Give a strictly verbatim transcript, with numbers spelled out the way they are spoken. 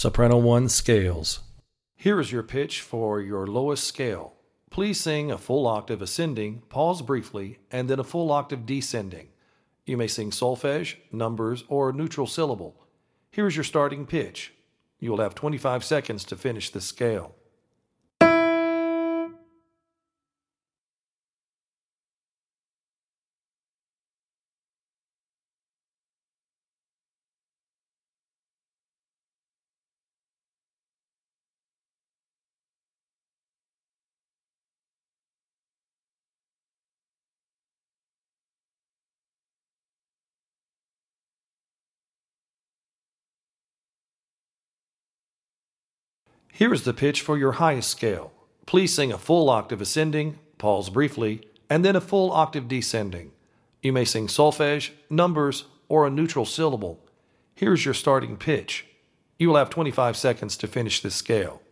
Soprano one scales. Here is your pitch for your lowest scale. Please sing a full octave ascending, pause briefly, and then a full octave descending. You may sing solfege, numbers, or neutral syllable. Here is your starting pitch. You will have twenty-five seconds to finish the scale. Here is the pitch for your highest scale. Please sing a full octave ascending, pause briefly, and then a full octave descending. You may sing solfege, numbers, or a neutral syllable. Here is your starting pitch. You will have twenty-five seconds to finish this scale.